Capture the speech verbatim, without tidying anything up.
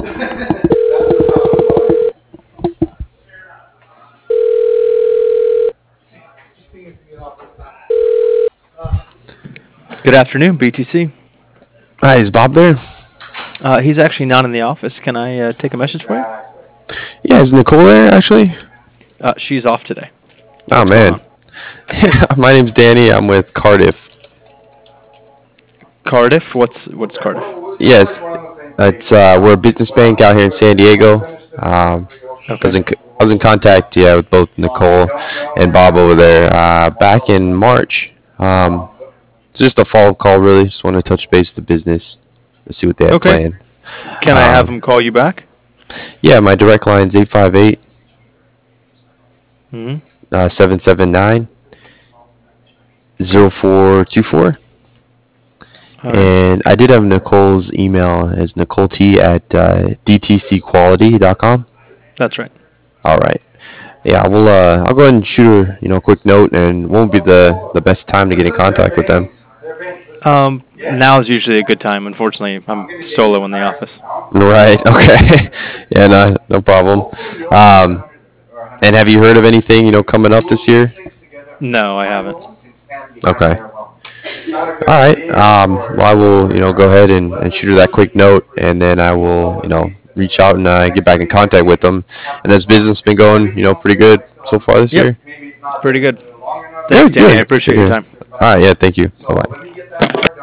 Good afternoon, B T C. Hi, is Bob there? Uh, he's actually not in the office. Can I uh, take a message for you? Yeah, is Nicole there actually? Uh, she's off today. Oh What's going man. on? My name's Danny. I'm with Cardiff. Cardiff? What's what's Cardiff? Yes, it's uh, we're a business bank out here in San Diego. Um, I Okay. was in c- I was in contact, yeah, with both Nicole and Bob over there uh, back in March. Um, it's just a follow-up call, really. Just want to touch base with the business to see what they have Okay. planned. Can I have Um, him call you back? yeah, my direct line is eight five eight, Hmm. seven seven nine, zero four two four. All right. And I did have Nicole's email as Nicole T at uh, d t c quality dot com. That's right. All right. Yeah, we'll. Uh, I'll go ahead and shoot her, you know, a quick note, and won't be the the best time to get in contact with them. Um, now is usually a good time. Unfortunately, I'm solo in the office. Right. Okay. Yeah. No. No problem. Um, and have you heard of anything, you know, coming up this year? No, I haven't. Okay. All right. Um, well, I will, you know, go ahead and, and shoot her that quick note, and then I will, you know, reach out and uh, get back in contact with them. And this business been going, you know, pretty good so far this Yep. year. Pretty good. Thank you, Good. Danny. I Good. appreciate Good. your Good. time. All right. Yeah. Thank you. Bye bye.